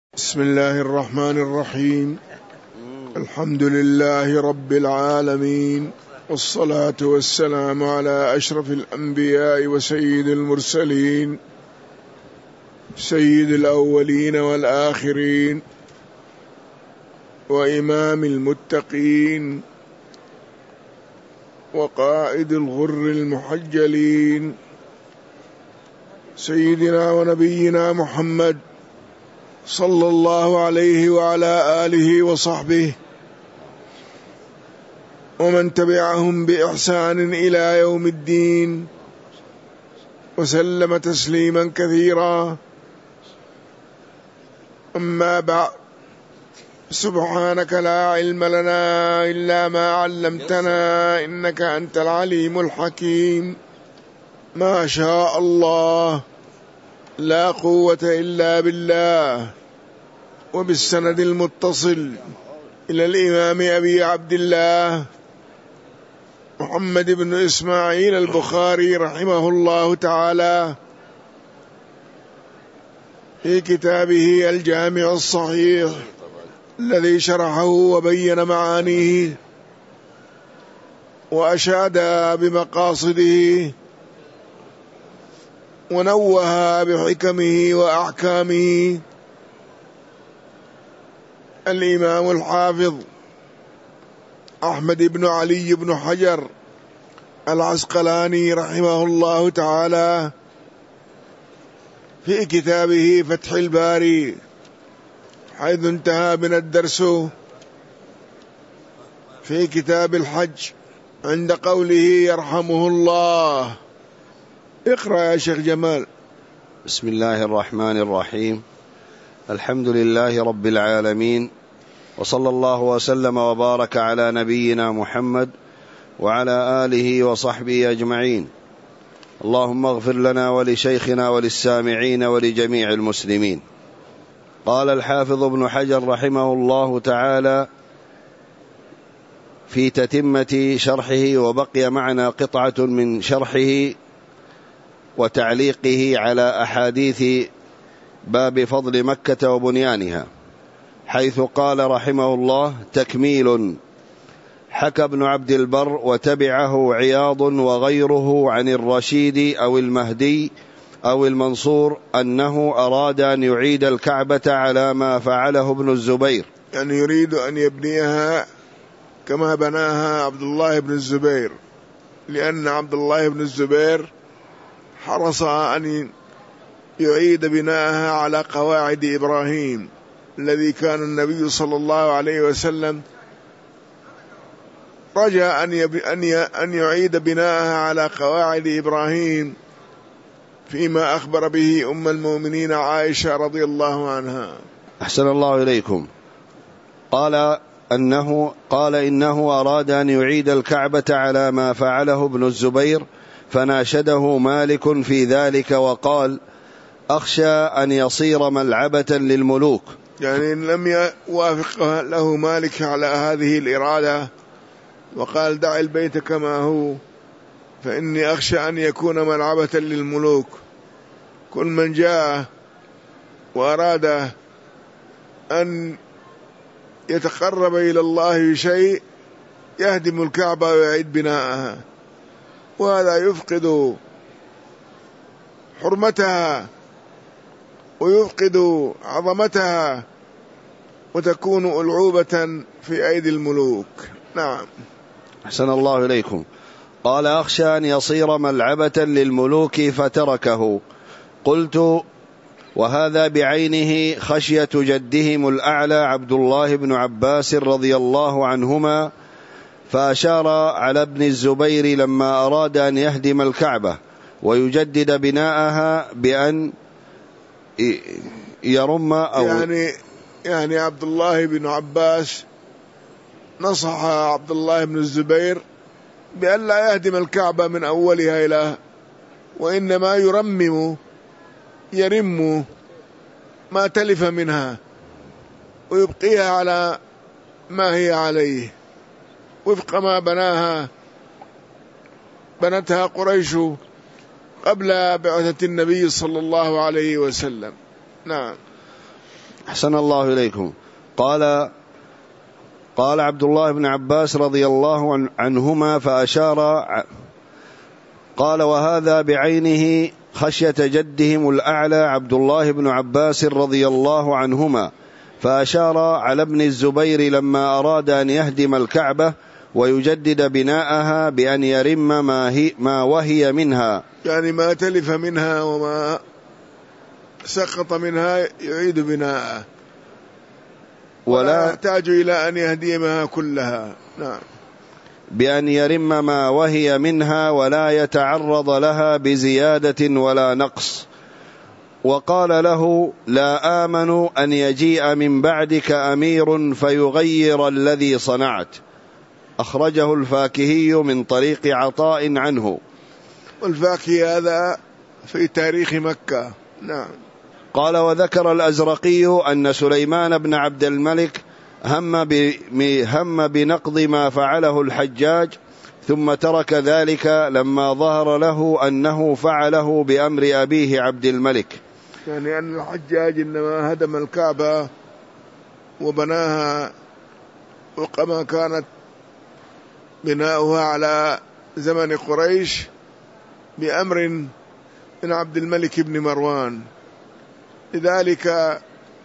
بسم الله الرحمن الرحيم. الحمد لله رب العالمين، والصلاة والسلام على أشرف الأنبياء وسيد المرسلين، سيد الأولين والآخرين، وإمام المتقين، وقائد الغر المحجلين، سيدنا ونبينا محمد صلى الله عليه وعلى آله وصحبه ومن تبعهم بإحسان إلى يوم الدين، وسلم تسليما كثيرا. أما بعد، سبحانك لا علم لنا إلا ما علمتنا إنك أنت العليم الحكيم. ما شاء الله، لا قوة إلا بالله. وبالسند المتصل إلى الإمام أبي عبد الله محمد بن إسماعيل البخاري رحمه الله تعالى في كتابه الجامع الصحيح الذي شرحه وبين معانيه وأشاد بمقاصده ونوه بحكمه وأحكامه، الإمام الحافظ أحمد بن علي بن حجر العسقلاني رحمه الله تعالى في كتابه فتح الباري، حيث انتهى من الدرس في كتاب الحج عند قوله يرحمه الله. اقرأ يا شيخ جمال. بسم الله الرحمن الرحيم. الحمد لله رب العالمين، وصلى الله وسلم وبارك على نبينا محمد وعلى آله وصحبه أجمعين. اللهم اغفر لنا ولشيخنا وللسامعين ولجميع المسلمين. قال الحافظ ابن حجر رحمه الله تعالى في تتمة شرحه، وبقي معنا قطعة من شرحه وتعليقه على أحاديث باب فضل مكة وبنيانها، حيث قال رحمه الله: تكميل. حكى ابن عبد البر وتبعه عياض وغيره عن الرشيد أو المهدي أو المنصور أنه أراد أن يعيد الكعبة على ما فعله ابن الزبير، يعني يريد أن يبنيها كما بناها عبد الله بن الزبير، لأن عبد الله بن الزبير حرص أن يعيد بناءها على قواعد إبراهيم الذي كان النبي صلى الله عليه وسلم رجاء أن يعيد بناءها على قواعد إبراهيم فيما أخبر به أم المؤمنين عائشة رضي الله عنها. أحسن الله إليكم. قال إنه أراد أن يعيد الكعبة على ما فعله ابن الزبير، فناشده مالك في ذلك وقال: أخشى أن يصير ملعبة للملوك. يعني لم يوافق له مالك على هذه الإرادة، وقال: دع البيت كما هو، فإني أخشى أن يكون ملعبة للملوك. كل من جاء وأراد أن يتقرب إلى الله بشيء يهدم الكعبة ويعيد بناءها، وهذا يفقد حرمتها ويفقد عظمتها وتكون ألعوبة في أيدي الملوك. نعم. أحسن الله إليكم. قال: أخشى أن يصير ملعبة للملوك فتركه. قلت: وهذا بعينه خشية جدهم الأعلى عبد الله بن عباس رضي الله عنهما، فأشار على ابن الزبير لما أراد أن يهدم الكعبة ويجدد بناءها بأن يرم أو يعني عبد الله بن عباس نصح عبد الله بن الزبير بأن لا يهدم الكعبة من أولها إلى، وإنما يرم ما تلف منها ويبقيها على ما هي عليه وفق ما بنتها قريش قبل بعثة النبي صلى الله عليه وسلم. نعم. أحسن الله إليكم. قال عبد الله بن عباس رضي الله عنهما فأشار، قال وهذا بعينه خشية جدهم الأعلى عبد الله بن عباس رضي الله عنهما، فأشار على ابن الزبير لما أراد أن يهدم الكعبة ويجدد بناءها بأن يرم ما وهي منها، يعني ما تلف منها وما سقط منها يعيد بناءها ولا يحتاج إلى أن يهدمها كلها. نعم. بأن يرم ما وهي منها ولا يتعرض لها بزيادة ولا نقص. وقال له لا آمن أن يجيء من بعدك أمير فيغير الذي صنعت. أخرجه الفاكهي من طريق عطاء عنه. والفاكهي هذا في تاريخ مكة. نعم. قال وذكر الأزرقي أن سليمان بن عبد الملك هم بنقض ما فعله الحجاج، ثم ترك ذلك لما ظهر له أنه فعله بأمر أبيه عبد الملك. يعني أن الحجاج إنما هدم الكعبة وبناها وكما كانت بناؤها على زمن قريش بأمر من عبد الملك بن مروان، لذلك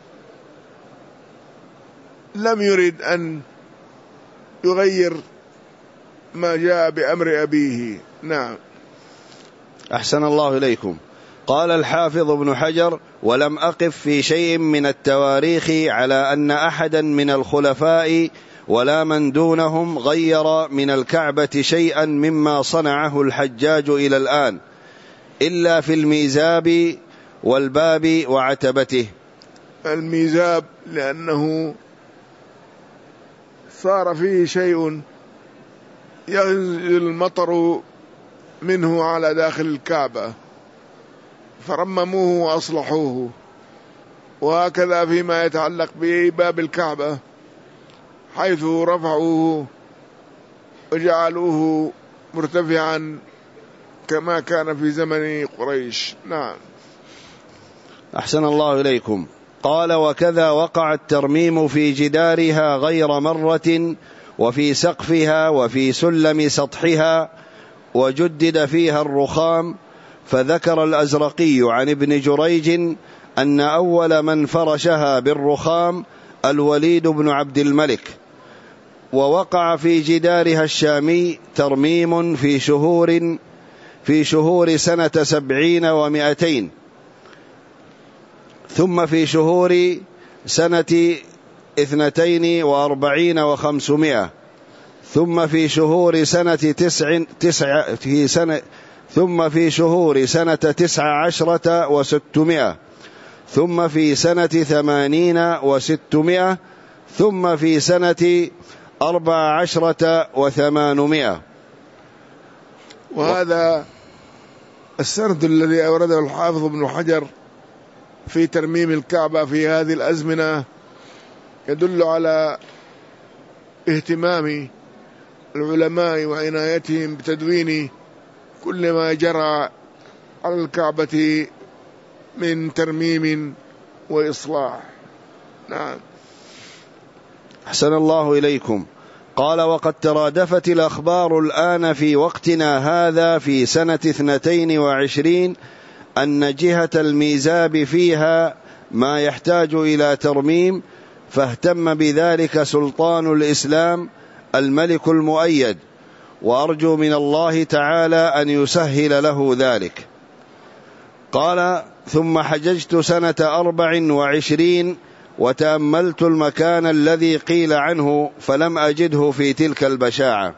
لم يرد أن يغير ما جاء بأمر أبيه. نعم. أحسن الله إليكم. قال الحافظ ابن حجر ولم أقف في شيء من التواريخ على أن أحدا من الخلفاء ولا من دونهم غير من الكعبة شيئا مما صنعه الحجاج إلى الآن إلا في الميزاب والباب وعتبته. الميزاب لأنه صار فيه شيء ينزل المطر منه على داخل الكعبة فرمموه وأصلحوه، وهكذا فيما يتعلق بباب الكعبة حيث رفعوه وجعلوه مرتفعا كما كان في زمن قريش. نعم. أحسن الله إليكم. قال وكذا وقع الترميم في جدارها غير مرة وفي سقفها وفي سلم سطحها وجدد فيها الرخام. فذكر الأزرقي عن ابن جريج أن أول من فرشها بالرخام الوليد بن عبد الملك. ووقع في جدارها الشامي ترميم في شهور سنة 70 و200، ثم في شهور سنة 42 و500، ثم في شهور سنة 19 و600، ثم في سنة 80 و600، ثم في سنة 14 و800. وهذا السرد الذي أورده الحافظ ابن حجر في ترميم الكعبة في هذه الأزمنة يدل على اهتمام العلماء وعنايتهم بتدوين كل ما جرى على الكعبة من ترميم وإصلاح. نعم. أحسن الله إليكم. قال وقد ترادفت الأخبار الآن في وقتنا هذا في سنة 22 أن جهة الميزاب فيها ما يحتاج إلى ترميم، فاهتم بذلك سلطان الإسلام الملك المؤيد، وأرجو من الله تعالى أن يسهل له ذلك. قال ثم حججت سنة 24 وتأملت المكان الذي قيل عنه فلم أجده في تلك البشاعة،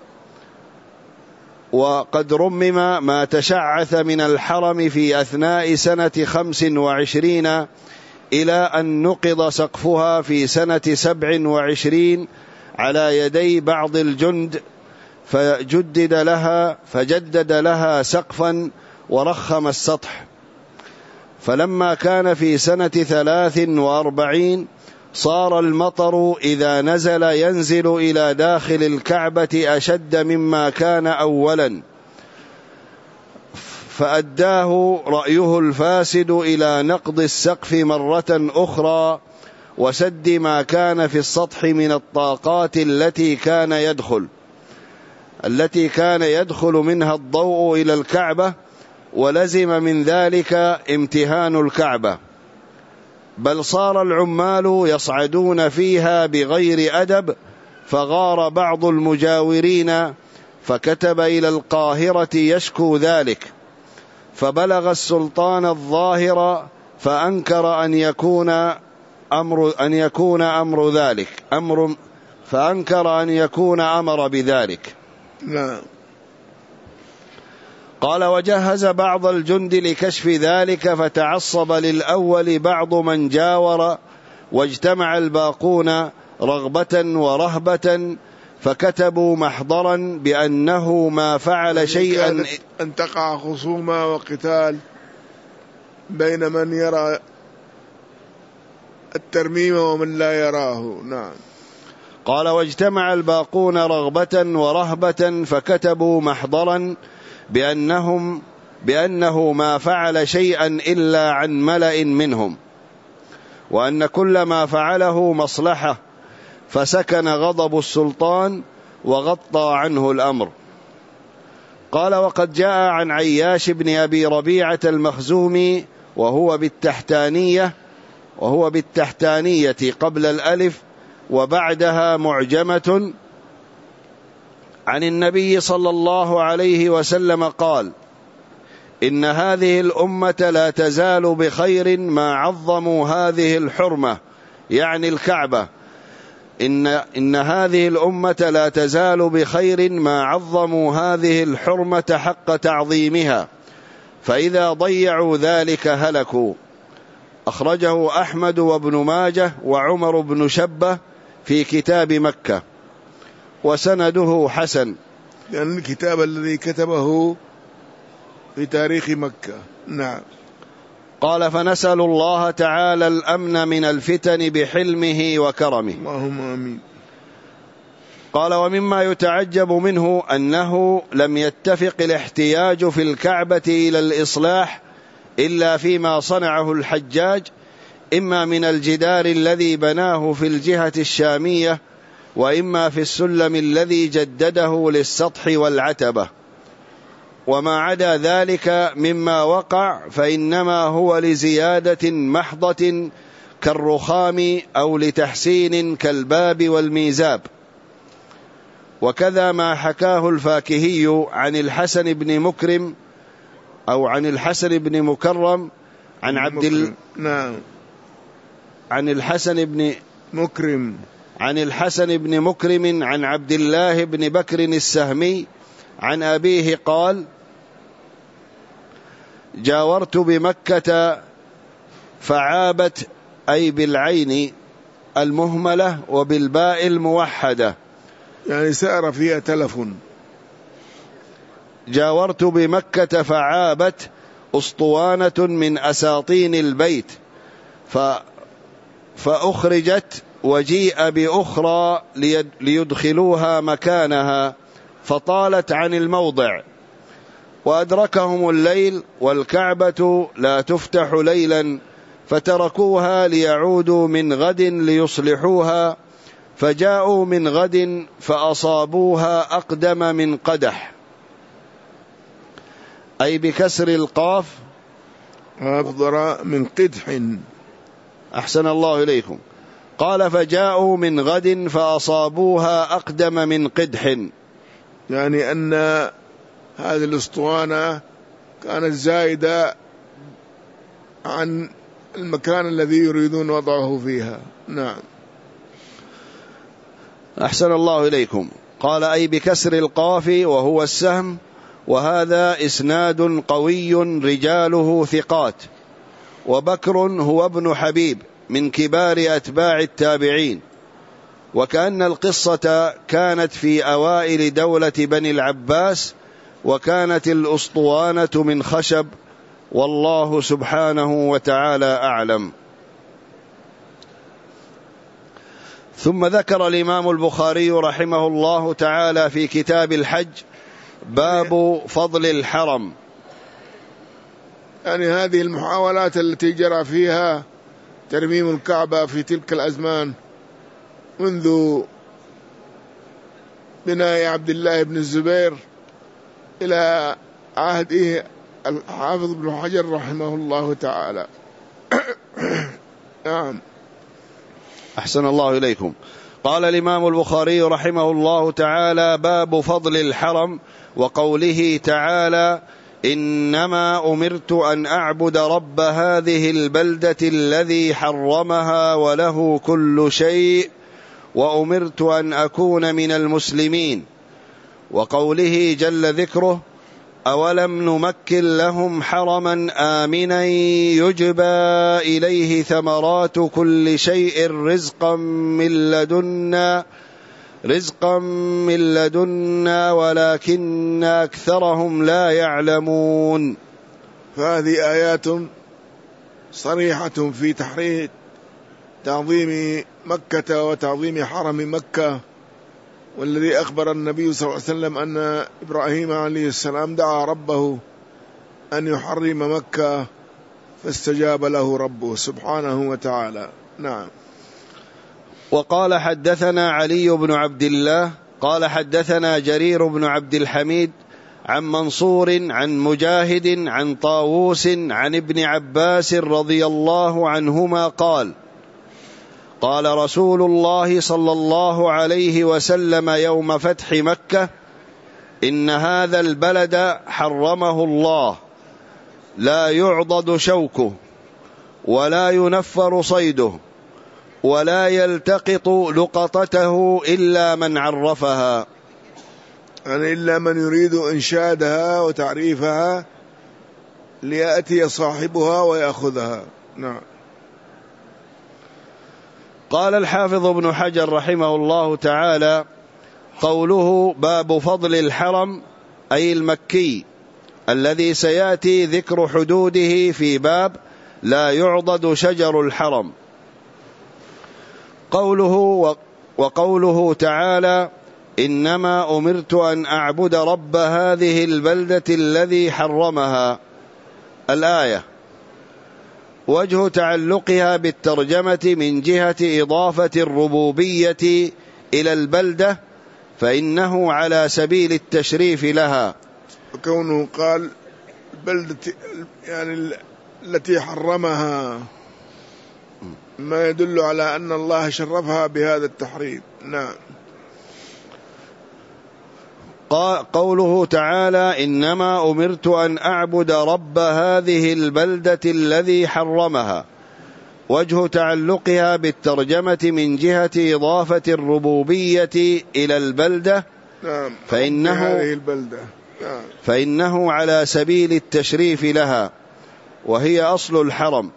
وقد رمم ما تشعث من الحرم في أثناء سنة 25 إلى أن نقض سقفها في سنة 27 على يدي بعض الجند، فجدد لها سقفا ورخم السطح. فلما كان في سنة 43 صار المطر إذا نزل ينزل إلى داخل الكعبة أشد مما كان أولا، فأداه رأيه الفاسد إلى نقض السقف مرة أخرى وسد ما كان في السطح من الطاقات التي كان يدخل منها الضوء إلى الكعبة، ولزم من ذلك امتهان الكعبة، بل صار العمال يصعدون فيها بغير أدب، فغار بعض المجاورين فكتب إلى القاهرة يشكو ذلك، فبلغ السلطان الظاهر فأنكر أن يكون أمر بذلك. نعم. قال: وجهز بعض الجند لكشف ذلك، فتعصب للأول بعض من جاور، واجتمع الباقون رغبة ورهبة، فكتبوا محضرا بأنه ما فعل شيئا، أن تقع خصومة وقتال بين من يرى الترميم ومن لا يراه. نعم. قال: واجتمع الباقون رغبة ورهبة، فكتبوا محضرا بأنه ما فعل شيئا إلا عن ملأ منهم، وأن كل ما فعله مصلحة، فسكن غضب السلطان وغطى عنه الأمر. قال: وقد جاء عن عياش بن أبي ربيعة المخزومي وهو بالتحتانية قبل الألف وبعدها معجمة، عن النبي صلى الله عليه وسلم قال: إن هذه الأمة لا تزال بخير ما عظموا هذه الحرمة، يعني الكعبة. إن هذه الأمة لا تزال بخير ما عظموا هذه الحرمة حق تعظيمها، فإذا ضيعوا ذلك هلكوا. أخرجه أحمد وابن ماجه وعمر بن شبة في كتاب مكة، وسنده حسن، لأن الكتاب الذي كتبه في تاريخ مكة. نعم. قال: فنسأل الله تعالى الأمن من الفتن بحلمه وكرمه. اللهم آمين. قال: ومما يتعجب منه أنه لم يتفق الاحتياج في الكعبة إلى الإصلاح إلا فيما صنعه الحجاج، إما من الجدار الذي بناه في الجهة الشامية، وإما في السلم الذي جدده للسطح والعتبة، وما عدا ذلك مما وقع فإنما هو لزيادة محضة كالرخام أو لتحسين كالباب والميزاب. وكذا ما حكاه الفاكهي عن الحسن بن مكرم أو عن الحسن بن مكرم عن عبد نعم. عن الحسن بن مكرم عن عبد الله بن بكر السهمي عن أبيه قال: جاورت بمكة فعابت، أي بالعين المهملة وبالباء الموحدة، يعني سار فيها تلف. جاورت بمكة فعابت أسطوانة من أساطين البيت، فأخرجت وجيء بأخرى ليدخلوها مكانها، فطالت عن الموضع، وأدركهم الليل والكعبة لا تفتح ليلا، فتركوها ليعودوا من غد ليصلحوها، فجاءوا من غد فأصابوها أقدم من قدح، أي بكسر القاف، أفضل من قدح. أحسن الله إليكم. قال: فجاءوا من غد فأصابوها أقدم من قدح، يعني أن هذه الأسطوانة كانت زائدة عن المكان الذي يريدون وضعه فيها. نعم. أحسن الله إليكم. قال: أي بكسر القاف وهو السهم، وهذا إسناد قوي رجاله ثقات. وبكر هو ابن حبيب من كبار أتباع التابعين، وكأن القصة كانت في أوائل دولة بني العباس، وكانت الأسطوانة من خشب، والله سبحانه وتعالى أعلم. ثم ذكر الإمام البخاري رحمه الله تعالى في كتاب الحج باب فضل الحرم. يعني هذه المحاولات التي جرى فيها ترميم الكعبة في تلك الأزمان منذ بناء عبد الله بن الزبير إلى عهد الحافظ بن حجر رحمه الله تعالى. نعم. أحسن الله إليكم. قال الإمام البخاري رحمه الله تعالى: باب فضل الحرم، وقوله تعالى: إنما أمرت أن أعبد رب هذه البلدة الذي حرمها وله كل شيء وأمرت أن أكون من المسلمين. وقوله جل ذكره: أولم نمكن لهم حرما آمنا يجبى إليه ثمرات كل شيء رزقا من لدنا ولكن أكثرهم لا يعلمون. فهذه آيات صريحة في تحريض تعظيم مكة وتعظيم حرم مكة، والذي أخبر النبي صلى الله عليه وسلم أن إبراهيم عليه السلام دعا ربه أن يحرم مكة فاستجاب له ربه سبحانه وتعالى. نعم. وقال: حدثنا علي بن عبد الله قال حدثنا جرير بن عبد الحميد عن منصور عن مجاهد عن طاووس عن ابن عباس رضي الله عنهما قال: قال رسول الله صلى الله عليه وسلم يوم فتح مكة: إن هذا البلد حرمه الله، لا يعضد شوكه ولا ينفر صيده ولا يلتقط لقطته إلا من عرفها، يعني إلا من يريد إنشادها وتعريفها ليأتي صاحبها ويأخذها. نعم. قال الحافظ ابن حجر رحمه الله تعالى: قوله باب فضل الحرم أي المكي الذي سيأتي ذكر حدوده في باب لا يعضد شجر الحرم. وقوله تعالى: إنما أمرت أن أعبد رب هذه البلدة الذي حرمها. الآية. وجه تعلقها بالترجمة من جهة إضافة الربوبية إلى البلدة، فإنه على سبيل التشريف لها، وكونه قال البلدة يعني التي حرمها ما يدل على أن الله شرفها بهذا التحريم. نعم. قوله تعالى: إنما أمرت أن أعبد رب هذه البلدة الذي حرمها، وجه تعلقها بالترجمة من جهة إضافة الربوبية إلى البلدة. نعم. فإنه على سبيل التشريف لها، وهي أصل الحرم.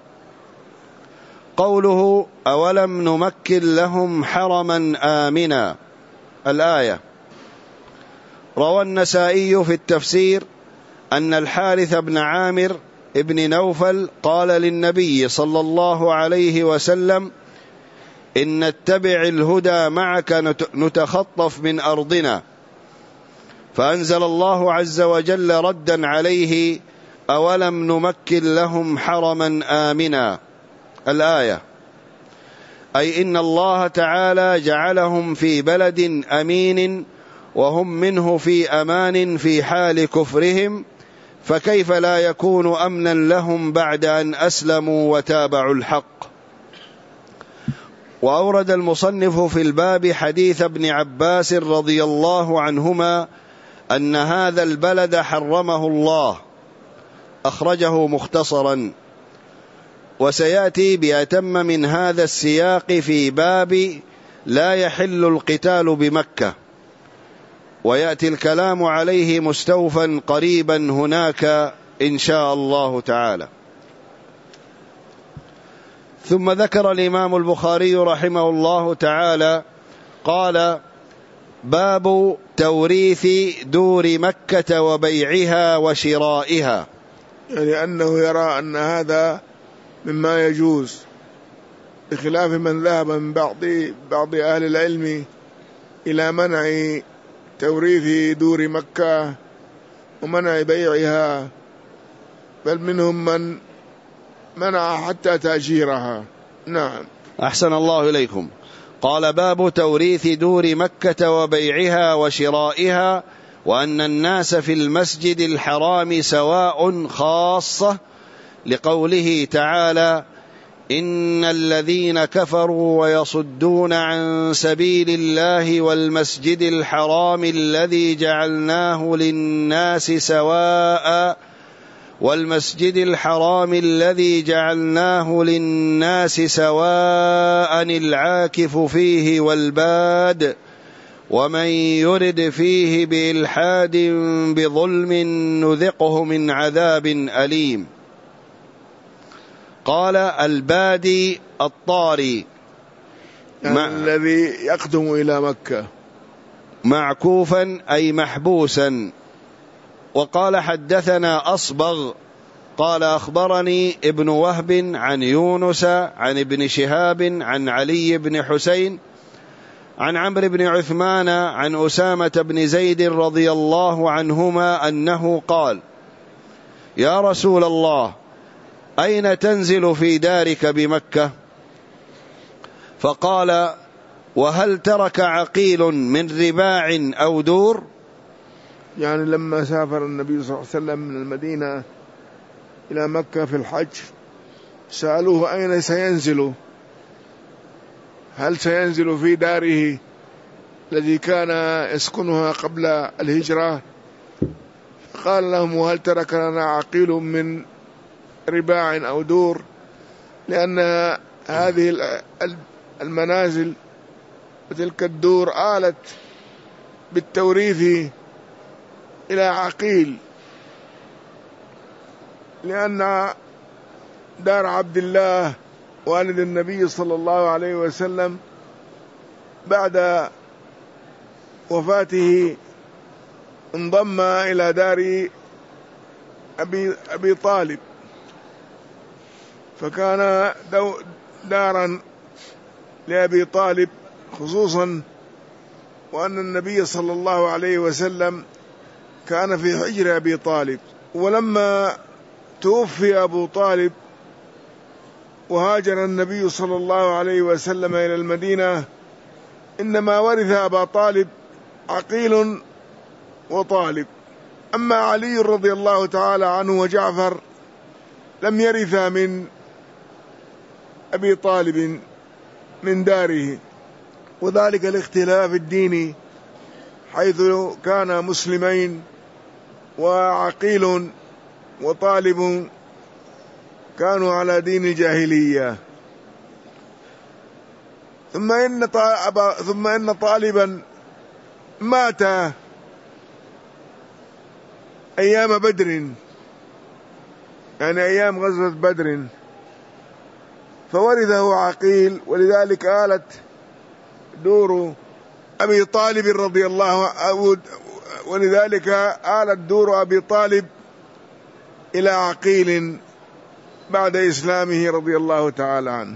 قوله أولم نمكن لهم حرما آمنا. الآية. روى النسائي في التفسير أن الحارث بن عامر ابن نوفل قال للنبي صلى الله عليه وسلم: إن نتبع الهدى معك نتخطف من أرضنا، فأنزل الله عز وجل ردا عليه: أولم نمكن لهم حرما آمنا. الآية. أي إن الله تعالى جعلهم في بلد أمين وهم منه في أمان في حال كفرهم، فكيف لا يكون أمنا لهم بعد أن أسلموا وتابعوا الحق. وأورد المصنف في الباب حديث ابن عباس رضي الله عنهما أن هذا البلد حرمه الله، أخرجه مختصرا، وسيأتي بأتم من هذا السياق في باب لا يحل القتال بمكة، ويأتي الكلام عليه مستوفا قريبا هناك إن شاء الله تعالى. ثم ذكر الإمام البخاري رحمه الله تعالى قال: باب توريث دور مكة وبيعها وشرائها، يعني أنه يرى أن هذا مما يجوز، بخلاف من ذهب من بعض أهل العلم إلى منع توريث دور مكة ومنع بيعها بل منهم من منع حتى تأجيرها. نعم. أحسن الله إليكم. قال: باب توريث دور مكة وبيعها وشرائها، وأن الناس في المسجد الحرام سواء، خاصة لقوله تعالى: إن الذين كفروا ويصدون عن سبيل الله والمسجد الحرام الذي جعلناه للناس سواء العاكف فيه والباد، ومن يرد فيه بإلحاد بظلم نذقه من عذاب أليم. قال: البادي الطاري، يعني الذي يقدم إلى مكة، معكوفا أي محبوسا. وقال: حدثنا أصبغ قال: أخبرني ابن وهب عن يونس عن ابن شهاب عن علي بن حسين عن عمرو بن عثمان عن أسامة بن زيد رضي الله عنهما أنه قال: يا رسول الله، أين تنزل في دارك بمكة؟ فقال: وهل ترك عقيل من رباع أو دور؟ يعني لما سافر النبي صلى الله عليه وسلم من المدينة إلى مكة في الحج، سألوه أين سينزل، هل سينزل في داره الذي كان يسكنها قبل الهجرة؟ قال لهم: وهل ترك لنا عقيل من رباع أو دور؟ لأن هذه المنازل وتلك الدور آلت بالتوريث إلى عقيل، لأن دار عبد الله والد النبي صلى الله عليه وسلم بعد وفاته انضم إلى دار أبي طالب، فكان دارا لأبي طالب خصوصا، وأن النبي صلى الله عليه وسلم كان في حجر أبي طالب. ولما توفي أبو طالب وهاجر النبي صلى الله عليه وسلم إلى المدينة، إنما ورث أبا طالب عقيل وطالب. أما علي رضي الله تعالى عنه وجعفر لم يرثا من أبي طالب من داره، وذلك الاختلاف الديني، حيث كان مسلمين وعقيل وطالب كانوا على دين الجاهلية. ثم إن طالبا مات أيام بدر، يعني أيام غزوة بدر، فورثه عقيل، ولذلك آلت دور أبي طالب رضي الله عنه، ولذلك آلت دور أبي طالب إلى عقيل بعد إسلامه رضي الله تعالى عنه.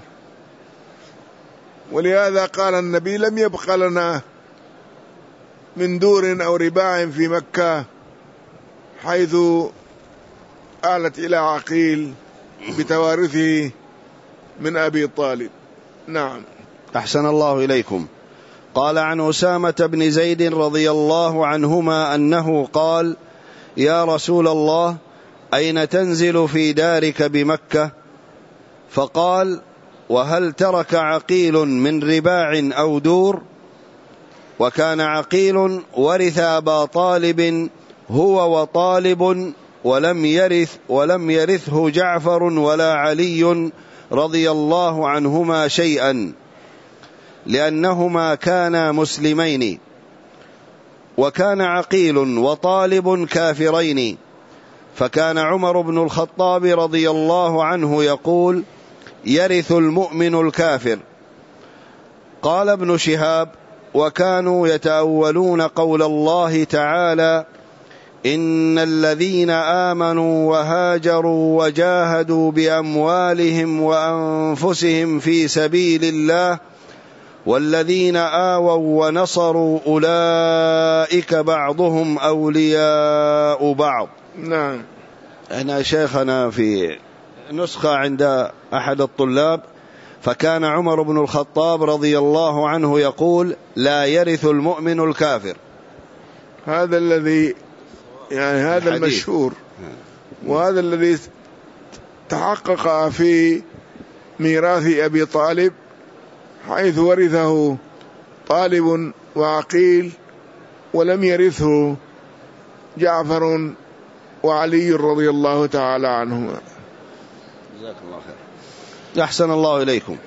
ولهذا قال النبي: لم يبق لنا من دور أو رباع في مكة، حيث آلت إلى عقيل بتوارثه من أبي طالب. نعم. أحسن الله إليكم. قال: عن أسامة بن زيد رضي الله عنهما أنه قال: يا رسول الله، أين تنزل في دارك بمكة؟ فقال: وهل ترك عقيل من رباع أو دور؟ وكان عقيل ورث أبا طالب هو وطالب، ولم يرثه جعفر ولا علي رضي الله عنهما شيئا، لأنهما كانا مسلمين، وكان عقيل وطالب كافرين. فكان عمر بن الخطاب رضي الله عنه يقول: يرث المؤمن الكافر. قال ابن شهاب: وكانوا يتأولون قول الله تعالى: إن الذين آمنوا وهاجروا وجاهدوا بأموالهم وأنفسهم في سبيل الله والذين آووا ونصروا أولئك بعضهم أولياء بعض. نعم. هنا شيخنا في نسخة عند أحد الطلاب: فكان عمر بن الخطاب رضي الله عنه يقول: لا يرث المؤمن الكافر. هذا الذي يعني هذا المشهور، وهذا الذي تحقق في ميراث أبي طالب، حيث ورثه طالب وعقيل، ولم يرثه جعفر وعلي رضي الله تعالى عنهما. جزاك الله خير. أحسن الله إليكم.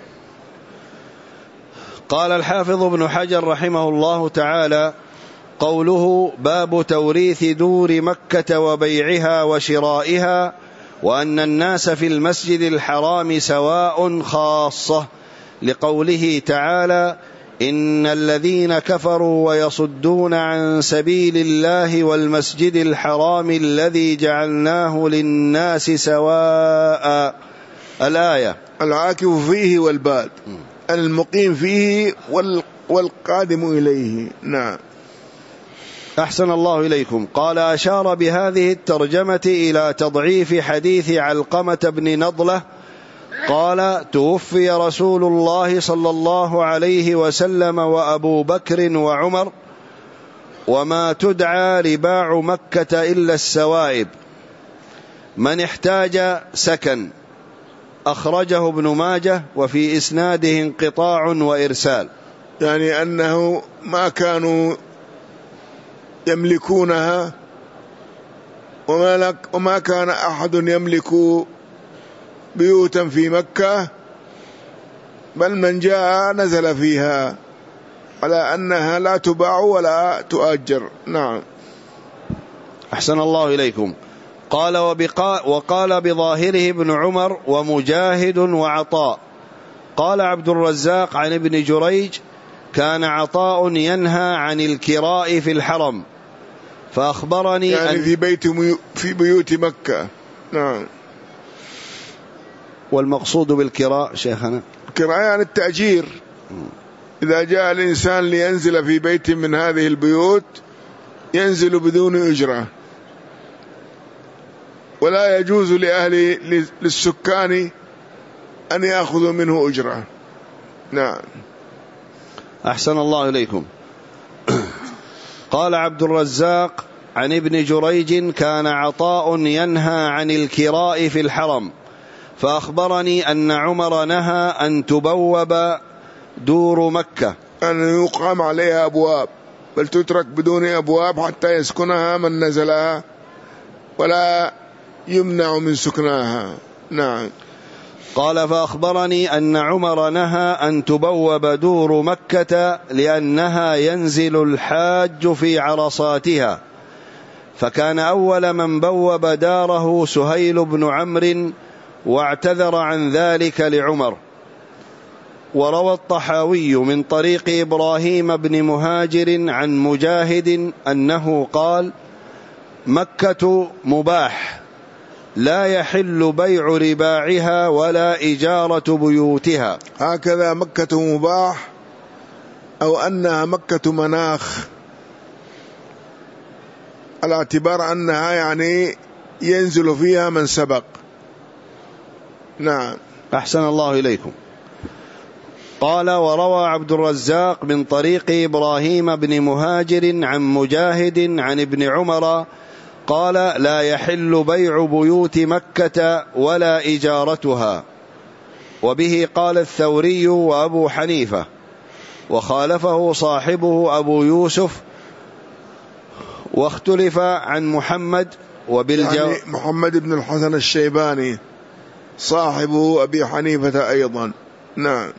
قال الحافظ ابن حجر رحمه الله تعالى: قوله: باب توريث دور مكة وبيعها وشرائها، وأن الناس في المسجد الحرام سواء، خاصة لقوله تعالى: إن الذين كفروا ويصدون عن سبيل الله والمسجد الحرام الذي جعلناه للناس سواء. الآية. العاكف فيه والباد، المقيم فيه والقادم إليه. نعم. أحسن الله إليكم. قال: أشار بهذه الترجمة إلى تضعيف حديث علقمة بن نضلة قال: توفي رسول الله صلى الله عليه وسلم وأبو بكر وعمر، وما تدعى رباع مكة إلا السوائب، من احتاج سكن. أخرجه ابن ماجه، وفي إسناده انقطاع وإرسال. يعني أنه ما كانوا يملكونها، وما كان أحد يملك بيوتا في مكة، بل من جاء نزل فيها، على أنها لا تباع ولا تؤجر. نعم. أحسن الله إليكم. قال: وقال بظاهره ابن عمر ومجاهد وعطاء. قال عبد الرزاق عن ابن جريج: كان عطاء ينهى عن الكراء في الحرم، فأخبرني يعني في بيوت مكة. نعم. والمقصود بالكراء شيخنا؟ الكراء يعني التأجير. إذا جاء الإنسان لينزل في بيت من هذه البيوت ينزل بدون أجرة، ولا يجوز للسكان أن يأخذوا منه أجرة. نعم. أحسن الله إليكم. قال عبد الرزاق عن ابن جريج: كان عطاء ينهى عن الكراء في الحرم، فأخبرني أن عمر نهى أن تبوب دور مكة، أن يقام عليها أبواب، بل تترك بدون أبواب حتى يسكنها من نزلها، ولا يمنع من سكنها. نعم. قال: فأخبرني أن عمر نهى أن تبوب دور مكة لأنها ينزل الحاج في عرصاتها، فكان أول من بوب داره سهيل بن عمرو، واعتذر عن ذلك لعمر. وروى الطحاوي من طريق إبراهيم بن مهاجر عن مجاهد أنه قال: مكة مباح، لا يحل بيع رباعها ولا إجارة بيوتها. هكذا مكة مباح، أو أنها مكة مناخ، على اعتبار أنها يعني ينزل فيها من سبق. نعم. أحسن الله إليكم. قال: وروى عبد الرزاق من طريق إبراهيم بن مهاجر عن مجاهد عن ابن عمر قال: لا يحل بيع بيوت مكة ولا إجارتها. وبه قال الثوري وأبو حنيفة، وخالفه صاحبه أبو يوسف، واختلف عن محمد يعني محمد بن الحسن الشيباني صاحب أبي حنيفة أيضا. نعم.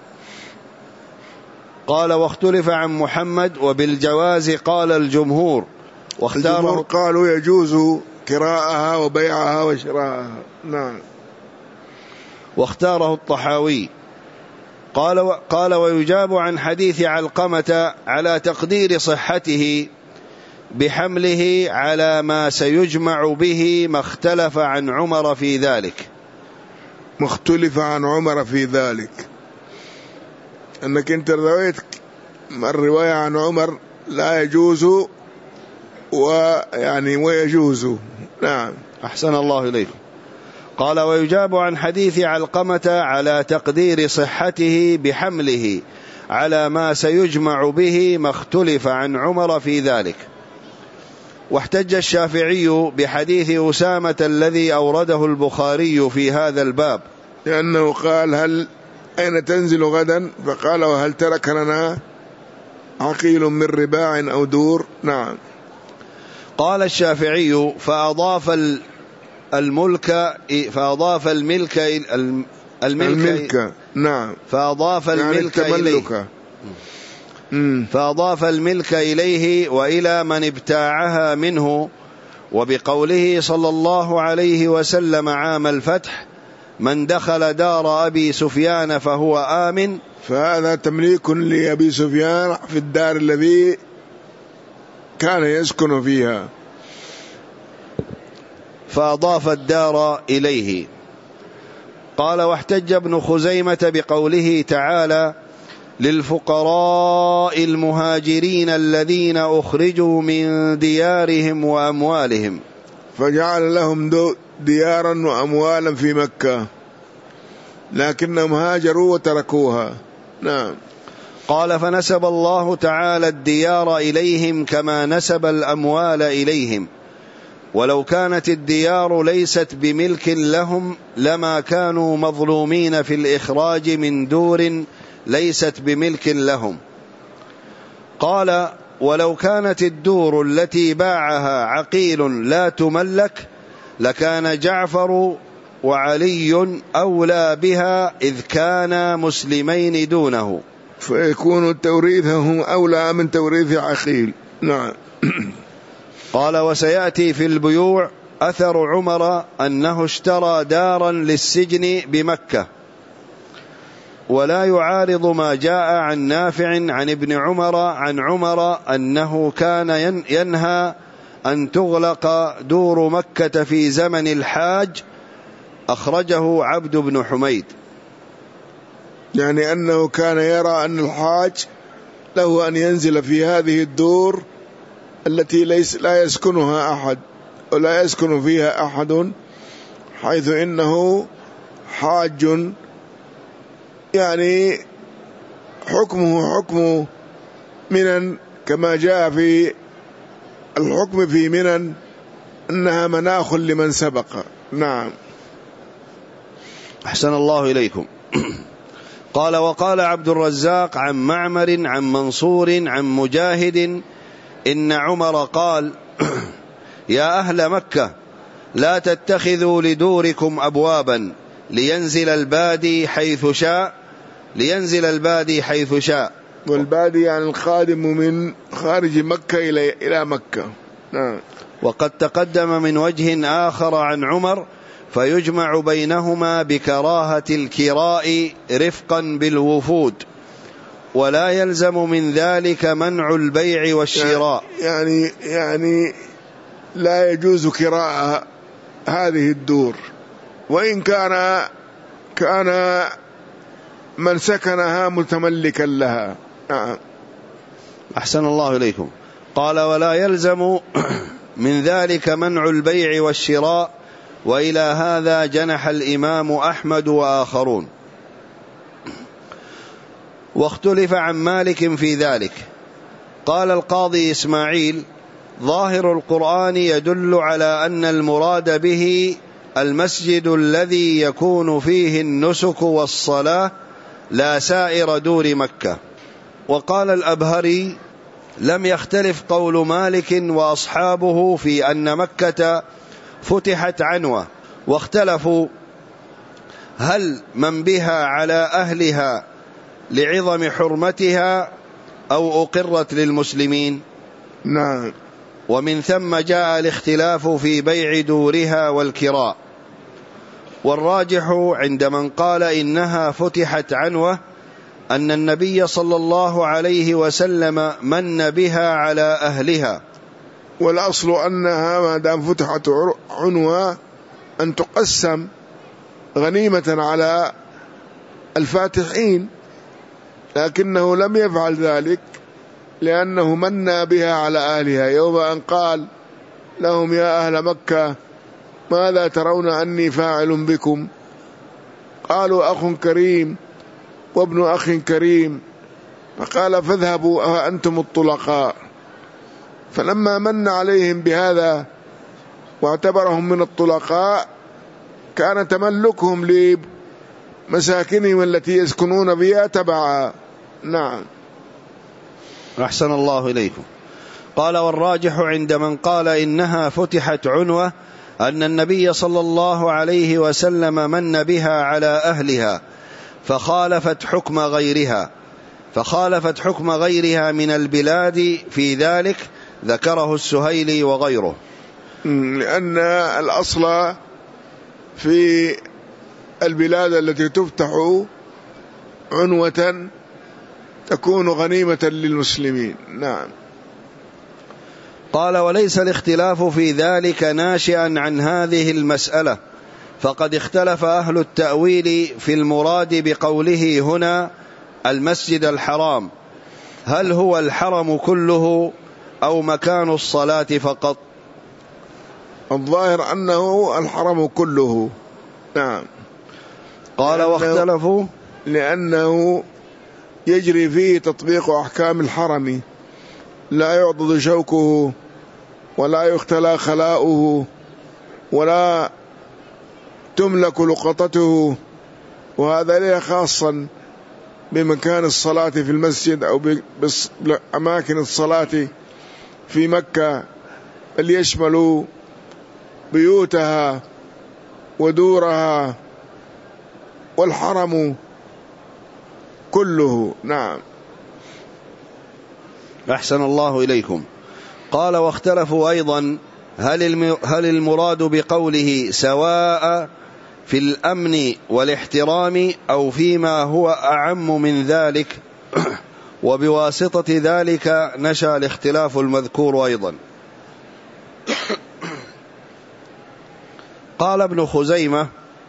قال: واختلف عن محمد، وبالجواز قال الجمهور، الجمهور قالوا يجوز كراءها وبيعها وشراءها. نعم. واختاره الطحاوي. قال: ويجاب عن حديث علقمة على تقدير صحته بحمله على ما سيجمع به ما اختلف عن عمر في ذلك. مختلف عن عمر في ذلك، أنك أنت رويت الرواية عن عمر لا يجوز ويعني ويجوز. نعم. أحسن الله إليكم. قال: ويجاب عن حديث علقمة على تقدير صحته بحمله على ما سيجمع به ما اختلف عن عمر في ذلك. واحتج الشافعي بحديث أسامة الذي أورده البخاري في هذا الباب، لأنه قال: أين تنزل غدا؟ فقال: وهل ترك لنا عقيل من رباع أو دور؟ نعم. قال الشافعي: فأضاف الملك نعم، فأضاف الملك إليه، فأضاف الملك إليه وإلى من ابتاعها منه. وبقوله صلى الله عليه وسلم عام الفتح: من دخل دار أبي سفيان فهو آمن، فهذا تمليك لأبي سفيان في الدار الذي كان يسكن فيها، فأضاف الدار إليه. قال: واحتج ابن خزيمة بقوله تعالى: للفقراء المهاجرين الذين أخرجوا من ديارهم وأموالهم، فجعل لهم ديارا وأموالا في مكة لكنهم هاجروا وتركوها. نعم. قال: فنسب الله تعالى الديار إليهم كما نسب الأموال إليهم، ولو كانت الديار ليست بملك لهم لما كانوا مظلومين في الإخراج من دور ليست بملك لهم. قال: ولو كانت الدور التي باعها عقيل لا تملك لكان جعفر وعلي أولى بها إذ كانا مسلمين دونه، فيكون توريثهم أولى من توريث عقيل. نعم. قال: وسيأتي في البيوع أثر عمر أنه اشترى دارا للسجن بمكة، ولا يعارض ما جاء عن نافع عن ابن عمر عن عمر أنه كان ينهى أن تغلق دور مكة في زمن الحاج، أخرجه عبد بن حميد. يعني أنه كان يرى أن الحاج له أن ينزل في هذه الدور التي لا يسكنها أحد ولا يسكن فيها أحد، حيث إنه حاج، يعني حكمه حكم منن، كما جاء في الحكم في منن أنها مناخ لمن سبق. نعم. أحسن الله إليكم. قال: وقال عبد الرزاق عن معمر عن منصور عن مجاهد إن عمر قال: يا أهل مكة لا تتخذوا لدوركم أبوابا لينزل البادي حيث شاء. والبادي يعني الخادم من خارج مكة إلى مكة. نعم. وقد تقدم من وجه آخر عن عمر، فيجمع بينهما بكراهة الكراء رفقا بالوفود، ولا يلزم من ذلك منع البيع والشراء. يعني لا يجوز كراء هذه الدور، وإن كان من سكنها متملكا لها. أحسن الله إليكم. قال: ولا يلزم من ذلك منع البيع والشراء، وإلى هذا جنح الإمام أحمد وآخرون. واختلف عن مالك في ذلك. قال القاضي إسماعيل: ظاهر القرآن يدل على أن المراد به المسجد الذي يكون فيه النسك والصلاة لا سائر دور مكة. وقال الأبهري: لم يختلف قول مالك وأصحابه في أن مكة فتحت عنوة، واختلفوا هل من بها على أهلها لعظم حرمتها أو أقرت للمسلمين. نعم. ومن ثم جاء الاختلاف في بيع دورها والكراء. والراجح عند من قال إنها فتحت عنوة أن النبي صلى الله عليه وسلم من بها على أهلها، والأصل أنها ما دام فتحت عنوة أن تقسم غنيمة على الفاتحين، لكنه لم يفعل ذلك لأنه من بها على أهلها يوم أن قال لهم: يا أهل مكة ماذا ترون أني فاعل بكم؟ قالوا أخ كريم وابن أخ كريم. فقال فاذهبوا أنتم الطلقاء. فلما من عليهم بهذا واعتبرهم من الطلقاء كان تملكهم لمساكنهم التي يسكنون بها تبعا. نعم. أحسن الله إليكم. قال والراجح عند من قال إنها فتحت عنوة أن النبي صلى الله عليه وسلم من بها على أهلها فخالفت حكم غيرها من البلاد في ذلك، ذكره السهيلي وغيره. لأن الأصل في البلاد التي تفتح عنوة تكون غنيمة للمسلمين. نعم. قال وليس الاختلاف في ذلك ناشئا عن هذه المسألة، فقد اختلف أهل التأويل في المراد بقوله هنا المسجد الحرام، هل هو الحرم كله أو مكان الصلاة فقط؟ الظاهر أنه الحرم كله. نعم. قال واختلفوا لأنه يجري فيه تطبيق أحكام الحرم، لا يعضد شوكه ولا يختلى خلاؤه ولا تملك لقطته، وهذا ليس خاصا بمكان الصلاة في المسجد أو بأماكن الصلاة في مكة، بل يشمل بيوتها ودورها والحرم كله. نعم. أحسن الله إليكم. قال واختلفوا أيضا هل المراد بقوله سواء في الأمن والاحترام أو فيما هو أعم من ذلك، وبواسطة ذلك نشأ الاختلاف المذكور أيضا. قال ابن خزيمة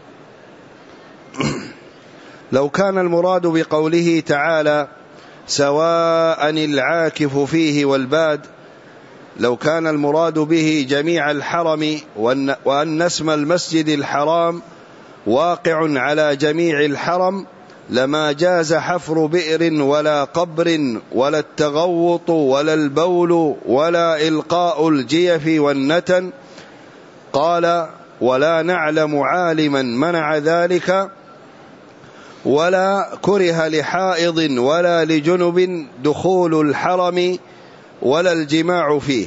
لو كان المراد بقوله تعالى سواء العاكف فيه والباد، لو كان المراد به جميع الحرم وأن اسم المسجد الحرام واقع على جميع الحرم لما جاز حفر بئر ولا قبر ولا التغوط ولا البول ولا إلقاء الجيف والنتن. قال ولا نعلم عالما منع ذلك، ولا كره لحائض ولا لجنب دخول الحرم ولا الجماع فيه.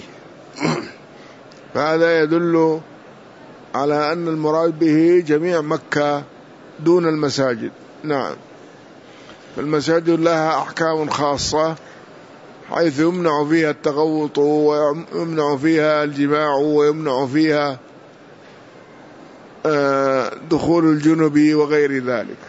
فهذا يدل على أن المراد به جميع مكة دون المساجد. نعم. فالمساجد لها أحكام خاصة حيث يمنع فيها التغوط ويمنع فيها الجماع ويمنع فيها دخول الجنب وغير ذلك.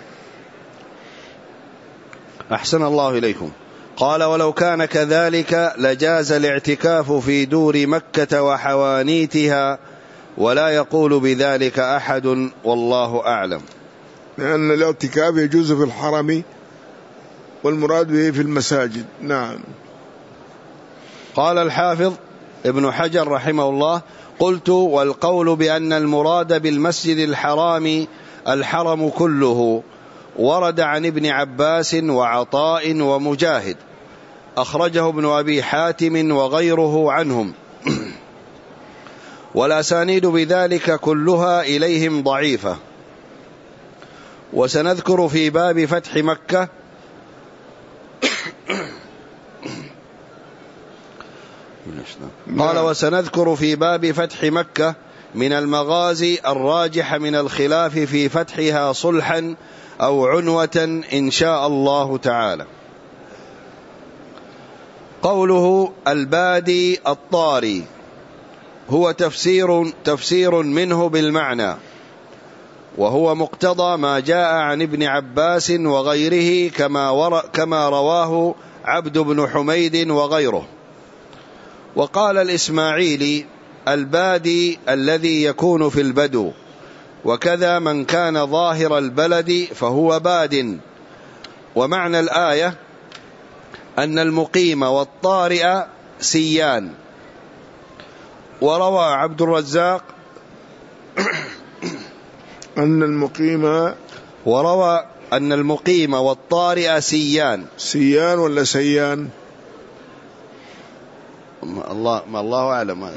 أحسن الله إليكم. قال ولو كان كذلك لجاز الاعتكاف في دور مكة وحوانيتها، ولا يقول بذلك أحد والله أعلم. لأن الاعتكاف يجوز في الحرم والمراد به في المساجد. نعم. قال الحافظ ابن حجر رحمه الله قلت والقول بأن المراد بالمسجد الحرام الحرم كله ورد عن ابن عباس وعطاء ومجاهد، أخرجه ابن أبي حاتم وغيره عنهم، والأسانيد بذلك كلها إليهم ضعيفة. وسنذكر في باب فتح مكة قال وسنذكر في باب فتح مكة من المغازي الراجح من الخلاف في فتحها صلحا أو عنوة إن شاء الله تعالى. قوله البادي الطاري هو تفسير منه بالمعنى، وهو مقتضى ما جاء عن ابن عباس وغيره كما رواه عبد بن حميد وغيره. وقال الإسماعيلي البادي الذي يكون في البدو، وكذا من كان ظاهر البلد فهو باد. ومعنى الآية أن المقيم والطارئ سيان. وروى عبد الرزاق أن المقيم وروى أن المقيم والطارئ سيان. سيان ولا سيان؟ الله أعلم.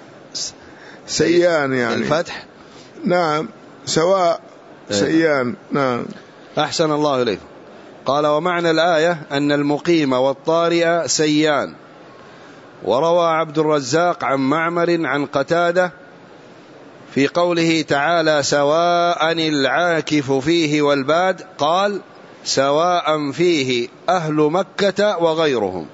سيان يعني الفتح. نعم سواء. سيان. نعم. أحسن الله إليك. قال ومعنى الآية أن المقيم والطارئ سيان. وروى عبد الرزاق عن معمر عن قتادة في قوله تعالى سواء العاكف فيه والباد، قال سواء فيه أهل مكة وغيرهم.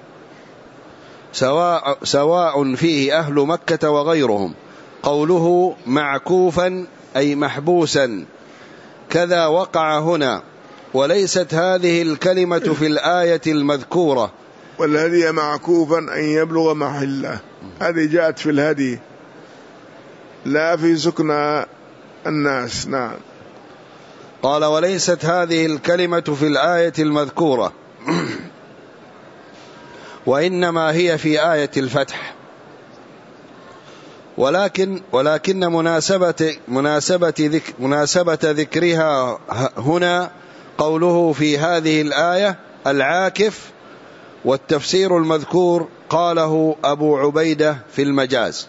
سواء فيه أهل مكة وغيرهم. قوله معكوفا أي محبوسا، كذا وقع هنا، وليست هذه الكلمة في الآية المذكورة. والهدي معكوفا أن يبلغ محله، هذه جاءت في الهدي لا في سكن الناس. نعم. قال وليست هذه الكلمة في الآية المذكورة وإنما هي في آية الفتح، ولكن مناسبة ذكرها هنا قوله في هذه الآية العاكف، والتفسير المذكور قاله أبو عبيدة في المجاز.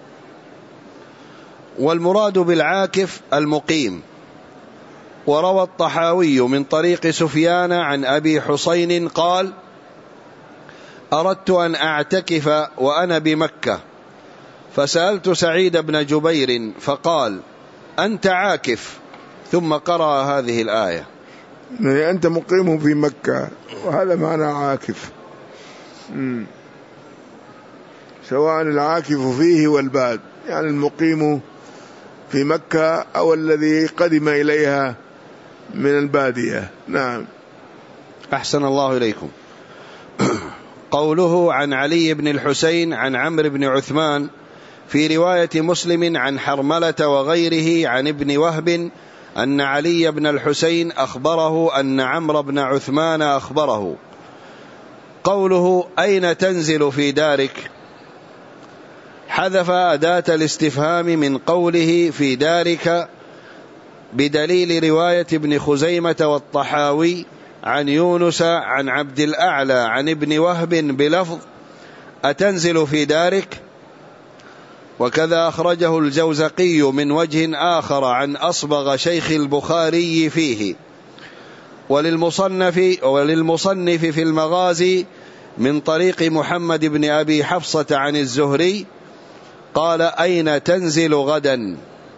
والمراد بالعاكف المقيم. وروى الطحاوي من طريق سفيان عن أبي حسين قال أردت أن أعتكف وأنا بمكة، فسألت سعيد بن جبير فقال أنت عاكف، ثم قرأ هذه الآية. أنت مقيم في مكة، وهذا معنى عاكف. سواء العاكف فيه والباد، يعني المقيم في مكة أو الذي قدم إليها من البادية. نعم. أحسن الله إليكم. قوله عن علي بن الحسين عن عمرو بن عثمان في رواية مسلم عن حرملة وغيره عن ابن وهب أن علي بن الحسين أخبره أن عمرو بن عثمان أخبره. قوله أين تنزل في دارك، حذف أداة الاستفهام من قوله في دارك بدليل رواية ابن خزيمة والطحاوي عن يونس عن عبد الأعلى عن ابن وهب بلفظ أتنزل في دارك. وكذا أخرجه الجوزقي من وجه آخر عن أصبغ شيخ البخاري فيه. وللمصنف في المغازي من طريق محمد بن أبي حفصة عن الزهري قال أين تنزل غدا،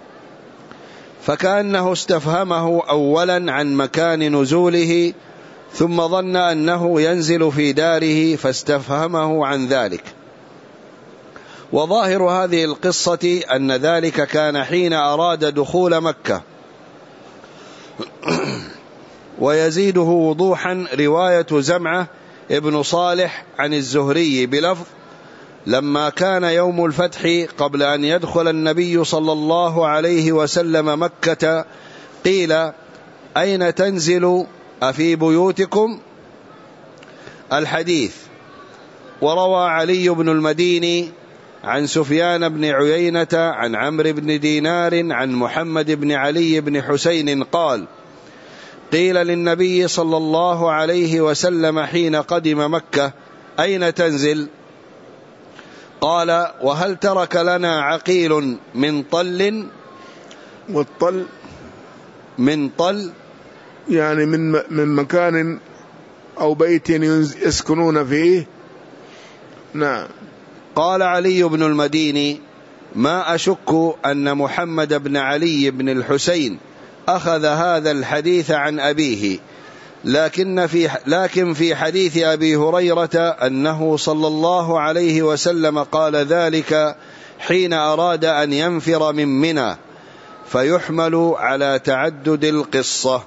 فكأنه استفهمه أولا عن مكان نزوله، ثم ظن أنه ينزل في داره فاستفهمه عن ذلك. وظاهر هذه القصة أن ذلك كان حين أراد دخول مكة. ويزيده وضوحا رواية زمعة ابن صالح عن الزهري بلفظ لما كان يوم الفتح قبل أن يدخل النبي صلى الله عليه وسلم مكة قيل أين تنزل أفي بيوتكم الحديث. وروى علي بن المديني عن سفيان بن عيينة عن عمرو بن دينار عن محمد بن علي بن حسين قال قيل للنبي صلى الله عليه وسلم حين قدم مكة أين تنزل؟ قال وهل ترك لنا عقيل من طل؟ والطل من طل يعني من مكان أو بيت يسكنون فيه. نعم. قال علي بن المديني ما أشك أن محمد بن علي بن الحسين أخذ هذا الحديث عن أبيه، لكن في حديث أبي هريرة أنه صلى الله عليه وسلم قال ذلك حين أراد أن ينفر من منى، فيحمل على تعدد القصة.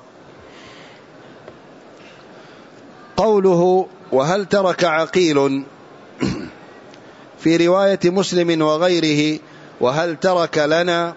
قوله وهل ترك عقيل في رواية مسلم وغيره وهل ترك لنا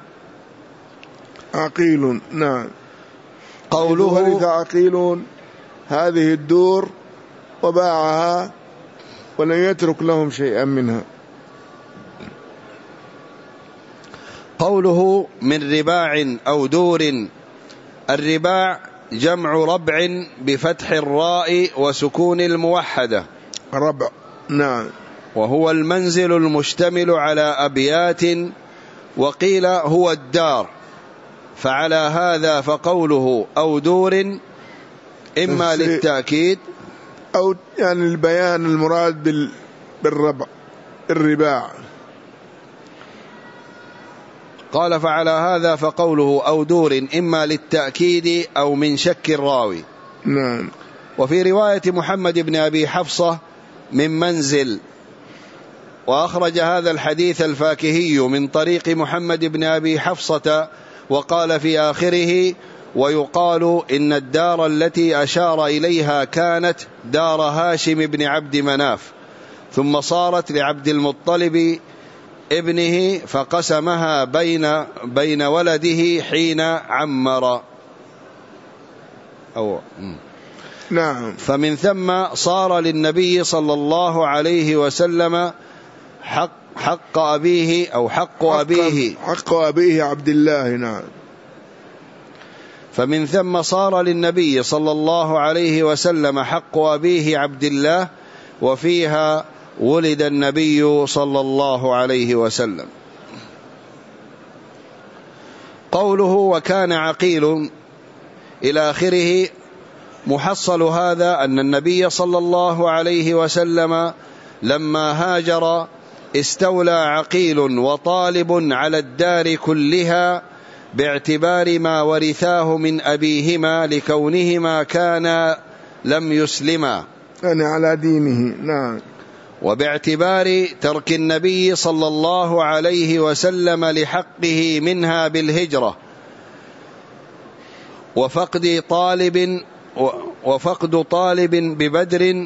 عقيل. نعم. قوله ورث عقيل هذه الدور وباعها ولم يترك لهم شيئا منها. قوله من رباع أو دور. الرباع جمع ربع بفتح الراء وسكون الموحدة. ربع، نعم. وهو المنزل المشتمل على أبيات، وقيل هو الدار. فعلى هذا فقوله أو دور إما للتأكيد أو يعني البيان المراد بالربع الرباع. قال فعلى هذا فقوله أو دور إما للتأكيد أو من شك الراوي. نعم. وفي رواية محمد بن أبي حفصة من منزل. وأخرج هذا الحديث الفاكهي من طريق محمد بن أبي حفصة، وقال في آخره ويقال إن الدار التي أشار إليها كانت دار هاشم بن عبد مناف، ثم صارت لعبد المطلب ابنه فقسمها بين ولده حين عمر. نعم. فمن ثم صار للنبي صلى الله عليه وسلم حق أبيه أو حق أبيه عبد الله. نعم. فمن ثم صار للنبي صلى الله عليه وسلم حق أبيه عبد الله، وفيها ولد النبي صلى الله عليه وسلم. قوله وكان عقيل إلى آخره، محصل هذا أن النبي صلى الله عليه وسلم لما هاجر استولى عقيل وطالب على الدار كلها باعتبار ما ورثاه من أبيهما لكونهما كانا لم يسلما، يعني على دينه. نعم. وباعتبار ترك النبي صلى الله عليه وسلم لحقه منها بالهجرة، وفقد طالب ببدر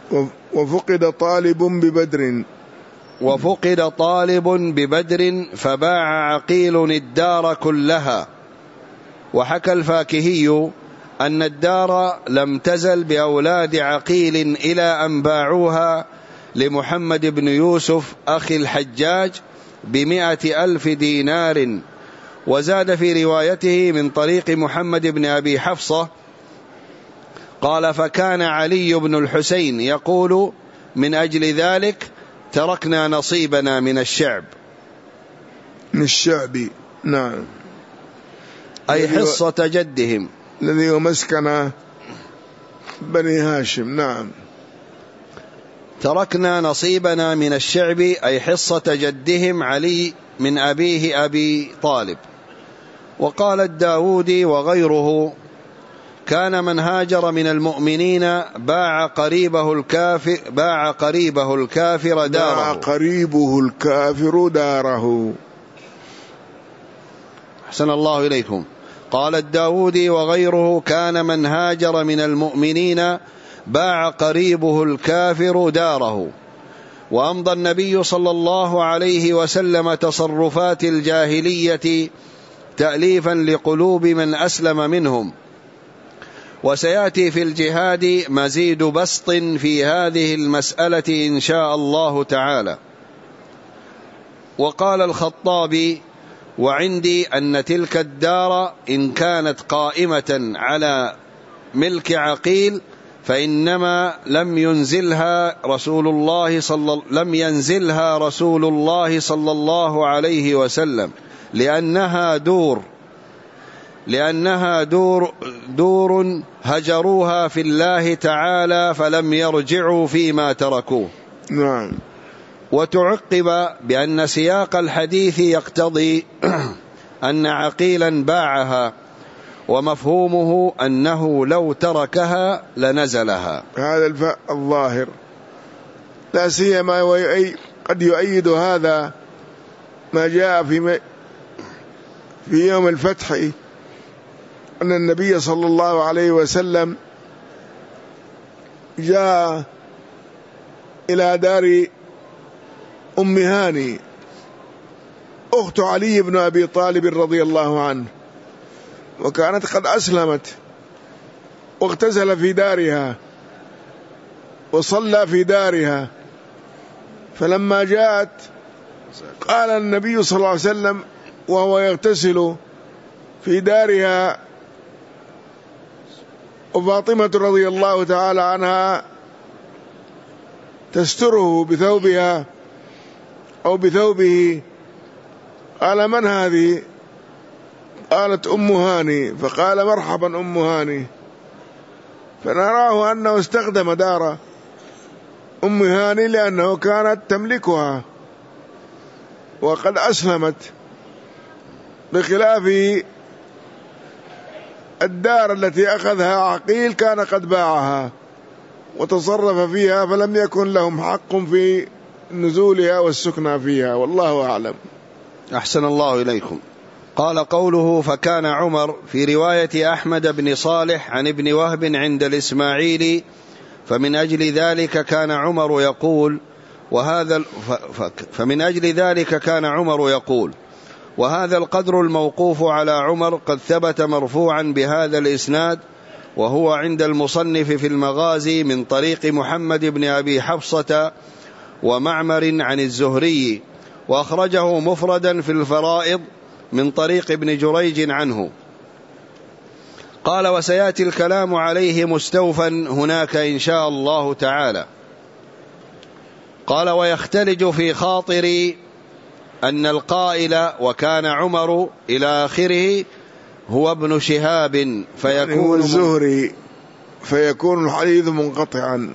وفقد طالب ببدر فباع عقيل الدار كلها. وحكى الفاكهي أن الدار لم تزل بأولاد عقيل إلى أن باعوها لمحمد بن يوسف أخي الحجاج ب100,000 دينار. وزاد في روايته من طريق محمد بن أبي حفصة قال فكان علي بن الحسين يقول من أجل ذلك تركنا نصيبنا من الشعب. نعم. أي حصة جدهم الذي هو مسكن بني هاشم. نعم. تركنا نصيبنا من الشعب أي حصة جدهم علي من أبيه أبي طالب. وقال الداودي وغيره كان من هاجر من المؤمنين باع قريبه الكافر داره. أحسن الله إليكم. قال الداودي وغيره كان من هاجر من المؤمنين باع قريبه الكافر داره. وأمضى النبي صلى الله عليه وسلم تصرفات الجاهلية تأليفا لقلوب من أسلم منهم. وسيأتي في الجهاد مزيد بسط في هذه المسألة إن شاء الله تعالى. وقال الخطابي وعندي أن تلك الدار إن كانت قائمة على ملك عقيل فإنما لم ينزلها رسول الله صلى الله عليه وسلم لأنها دور هجروها في الله تعالى فلم يرجعوا فيما تركوه. نعم. وتعقب بأن سياق الحديث يقتضي أن عقيلا باعها، ومفهومه أنه لو تركها لنزلها. هذا الفاء الظاهر، لا سيما قد يؤيد هذا ما جاء في يوم الفتح أن النبي صلى الله عليه وسلم جاء إلى دار أم هاني أخت علي بن أبي طالب رضي الله عنه، وكانت قد أسلمت واغتسل في دارها وصلى في دارها. فلما جاءت قال النبي صلى الله عليه وسلم وهو يغتسل في دارها، وفاطمة رضي الله تعالى عنها تستره بثوبها أو بثوبه. قال: من هذه؟ قالت: أم هاني. فقال: مرحبا أم هاني. فنراه أنه استخدم دار أم هاني لأنه كانت تملكها وقد أسلمت، بخلاف الدار التي أخذها عقيل كان قد باعها وتصرف فيها، فلم يكن لهم حق في نزولها والسكنى فيها، والله أعلم. أحسن الله إليكم. قال: قوله فكان عمر في رواية أحمد بن صالح عن ابن وهب عند الإسماعيلي، فمن أجل ذلك كان عمر يقول وهذا القدر الموقوف على عمر قد ثبت مرفوعا بهذا الإسناد، وهو عند المصنف في المغازي من طريق محمد بن أبي حفصة ومعمر عن الزهري، وأخرجه مفردا في الفرائض من طريق ابن جريج عنه. قال: وسيأتي الكلام عليه مستوفا هناك إن شاء الله تعالى. قال: ويختلج في خاطري أن القائل وكان عمر إلى آخره هو ابن شهاب فيكون الزهري، فيكون الحديث منقطعا.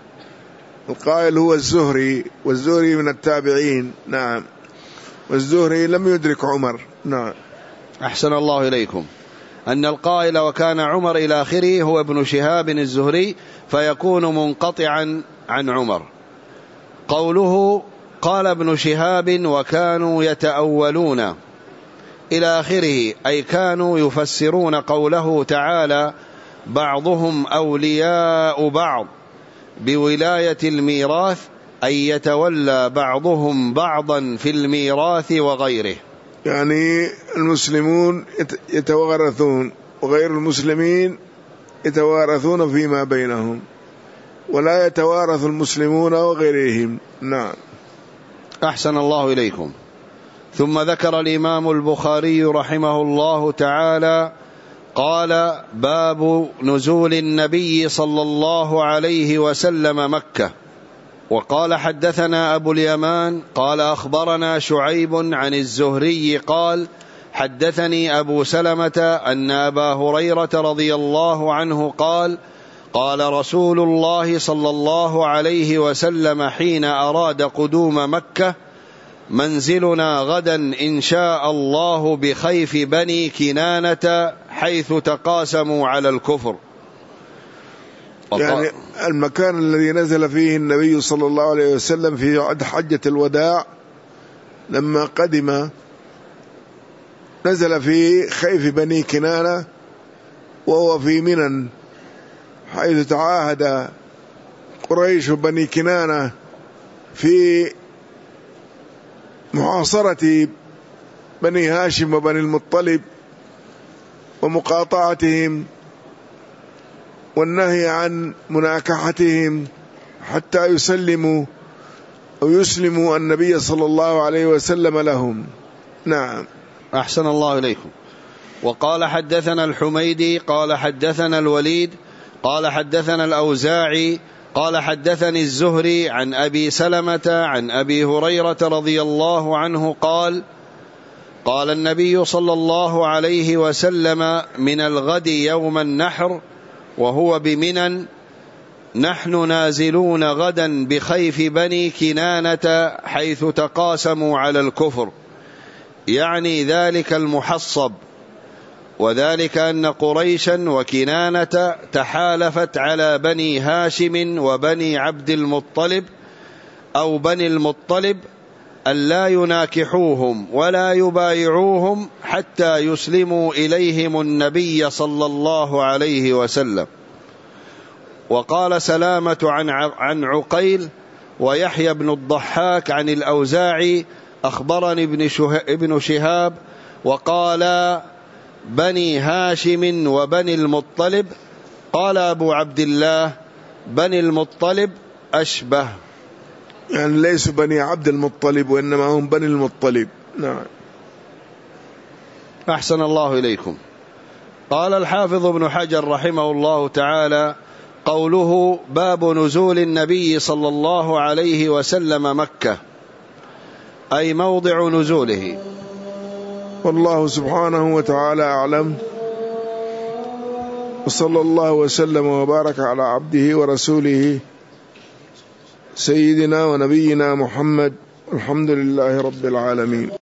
القائل هو الزهري، والزهري من التابعين. نعم، والزهري لم يدرك عمر. نعم. أحسن الله إليكم. أن القائل وكان عمر إلى آخره هو ابن شهاب الزهري، فيكون منقطعا عن عمر. قوله قال ابن شهاب وكانوا يتأولون إلى آخره، أي كانوا يفسرون قوله تعالى: بعضهم أولياء بعض، بولاية الميراث، أي يتولى بعضهم بعضا في الميراث وغيره. يعني المسلمون يتوارثون وغير المسلمين يتوارثون فيما بينهم، ولا يتوارث المسلمون وغيرهم. نعم. أحسن الله إليكم. ثم ذكر الإمام البخاري رحمه الله تعالى قال: باب نزول النبي صلى الله عليه وسلم مكة. وقال: حدثنا أبو اليمان قال: أخبرنا شعيب عن الزهري قال: حدثني أبو سلمة أن أبا هريرة رضي الله عنه قال: قال رسول الله صلى الله عليه وسلم حين أراد قدوم مكة: منزلنا غدا إن شاء الله بخيف بني كنانة حيث تقاسموا على الكفر. يعني المكان الذي نزل فيه النبي صلى الله عليه وسلم في حجة الوداع لما قدم، نزل في خيف بني كنانة، وهو في منى، حيث تعاهد قريش بني كنانة في محاصرة بني هاشم وبني المطلب ومقاطعتهم والنهي عن مناكحتهم حتى يسلموا أو يسلموا النبي صلى الله عليه وسلم لهم. نعم. أحسن الله إليكم. وقال: حدثنا الحميدي قال: حدثنا الوليد قال: حدثنا الأوزاعي قال: حدثني الزهري عن أبي سلمة عن أبي هريرة رضي الله عنه قال: قال النبي صلى الله عليه وسلم: من الغد يوم النحر وهو بمنى، نحن نازلون غدا بخيف بني كنانة حيث تقاسموا على الكفر، يعني ذلك المحصب، وذلك أن قريشا وكنانة تحالفت على بني هاشم وبني عبد المطلب أو بني المطلب ألا يناكحوهم ولا يبايعوهم حتى يسلموا إليهم النبي صلى الله عليه وسلم. وقال سلامة عن عقيل ويحيى بن الضحاك عن الأوزاعي: أخبرني ابن شهاب وقال: بني هاشم وبني المطلب. قال أبو عبد الله: بني المطلب أشبه، يعني ليسوا بني عبد المطلب وإنما هم بني المطلب. نعم. أحسن الله إليكم. قال الحافظ ابن حجر رحمه الله تعالى: قوله باب نزول النبي صلى الله عليه وسلم مكة، أي موضع نزوله. والله سبحانه وتعالى أعلم، وصلى الله وسلم وبارك على عبده ورسوله سيدنا ونبينا محمد، الحمد لله رب العالمين.